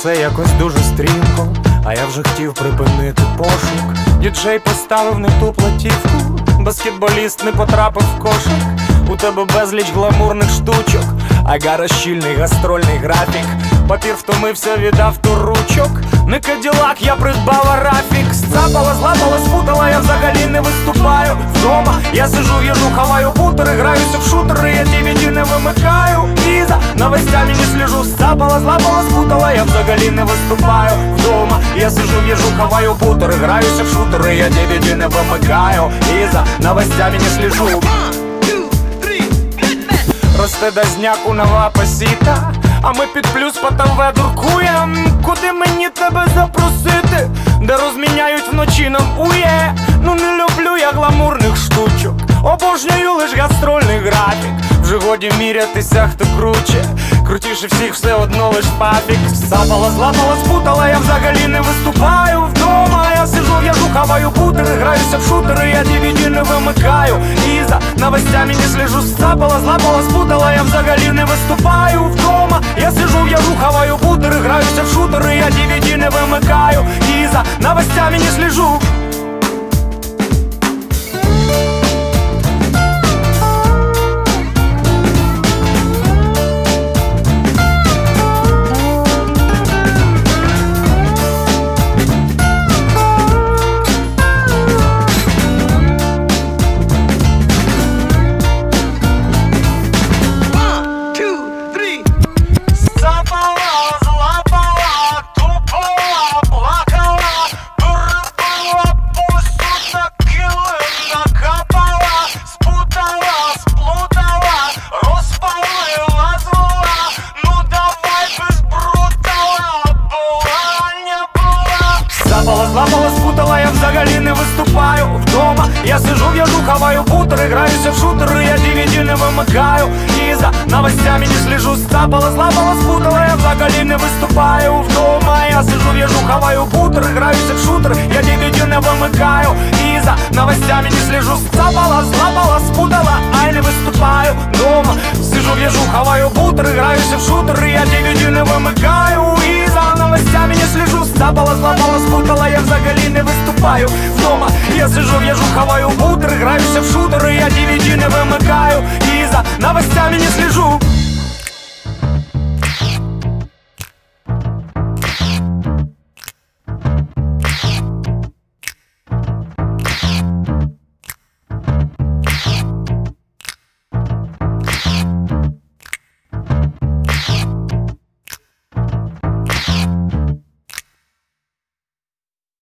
все якось дуже стрімко, а я вже хотів припинити пошук. Діджей поставив не ту платівку, баскетболіст не потрапив в кошик. У тебе безліч гламурних штучок, агара щільний гастрольний графік. Папір втомився від авторучок. Не Каділак, я придбав Арафік. Сцапала, злапала, спутала, я взагалі не виступаю. Вдома я сижу, їжу, хаваю бутери, граюся в шутери, я DVD не вимикаю. І за новостями не слежу. Сцапала, злапала, спутала, я взагалі не виступаю. Вдома я сижу, їжу, хаваю бутери, граюся в шутери, я DVD не вимикаю. І за новостями не слежу. Росте дазняку нова пасіта, а ми під плюс по ТВ дуркуєм. Куди мені тебе запросити, де розміняють вночі нам ує. Ну не люблю я гламурних штучок, обожнюю лиш гастрольний графік. Вже годі мірятися, хто круче, крутіше всіх все одно лиш папік. Сапала, злапала, спутала, я взагалі не виступаю. Вдома я сижу, в'яжу, хаваю бутери, граюся в шутери, я DVD не вимикаю. І за новостями не слежу. Сапала, злапала, спутала, я взагалі не виступаю. Вдома я сижу, в'яжу, хаваю бутери, граюся в шутери, я DVD не вимикаю. І за новостями не слежу. Злапала, спутала, я взагалі не виступаю. Вдома я сижу, в'яжу, хаваю бутери, граюся в шутери, я DVD не вимикаю. І за новостями не слежу. Сцапала, злапала, спутала, я взагалі не виступаю. Вдома я сижу, в'яжу, хаваю бутери, граюся в шутери, я DVD не вимикаю. І за новостями не слежу. Сцапала, злапала, спутала, ай не виступаю. Вдома сижу, в'яжу, хаваю бутери, граюся в шутери, я DVD не вимикаю. І за новостями не слежу. Сцапала, злапала, спутала, я взагалі не виступаю. Вдома я сижу, в'яжу, хаваю бутери, граюся в шутери, я DVD не вимикаю.